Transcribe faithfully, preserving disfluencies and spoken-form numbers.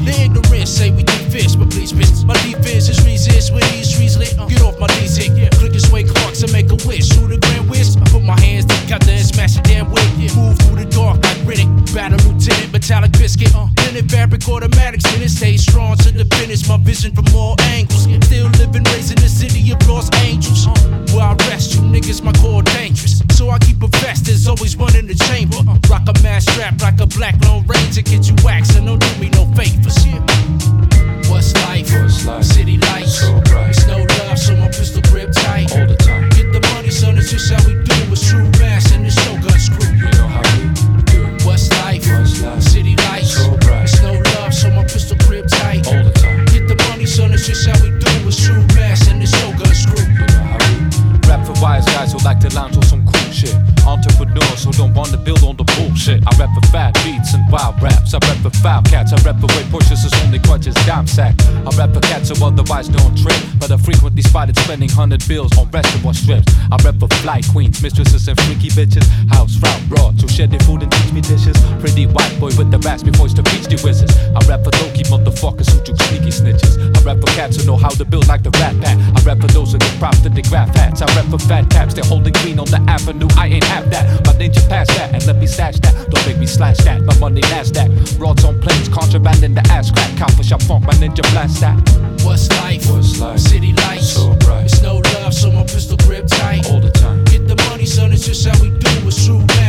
The ignorant say we do fish, but please bitch. My defense is resist with these streets lit. Uh, get off my knees, hit. Yeah. Click and sway clocks and make a wish. Shoot a grand wish. I put my hands together and smash a damn wig. Yeah. Move through the dark like Riddick. Battle lieutenant, metallic biscuit. Uh, then it fabric automatics and it stays strong to the finish. My vision from all angles. Yeah. Still living, raising the city of lost angels. Uh, where I rest you niggas, my core dangerous. So I keep a vest, there's always one in the chamber. Uh, rock a mask strap like a black Lone Ranger. Get you waxed and don't do me no favors. Yeah. What's life? What's life? City lights. So bright. It's no love, so my pistol grip tight. All the time. Get the money, son, it's just how we do. It's true mass and it's no gun screw. You know how we do. What's life? What's life? City lights. So bright. It's no love, so my pistol grip tight. All the time. Get the money, son, it's just how we do. It's true mass and it's no gun screw. You know how we Rap for wise guys who like to lounge on some cool shit. Entrepreneurs who don't want to build on the bullshit. I rap for fat beats and wild raps. I rap for foul cats. I rap for way Porsches is only crutches dime sack. I rap for cats who otherwise don't trip, but are frequently spotted spending hundred bills on restaurant strips. I rap for flight queens, mistresses and freaky bitches. House route broads who share their food and teach me dishes. Pretty white boy with the raspy voice to reach the wizards. I rap for low-key motherfuckers who do sneaky snitches. I rap for cats who know how to build like the Rat Pack. I rap for those who get props to the graph hats. I rap for fat caps, they're holding green on the avenue. I ain't have that, my ninja pass that and let me stash that. Don't make me slash that, my money Nasdaq. Rods on planes, contraband in the ass crack. Cop for shop funk, my ninja blast that. What's life? What's life? City lights. So bright. It's no love, so my pistol grip tight. All the time. Get the money, son, it's just how we do. It's true mass.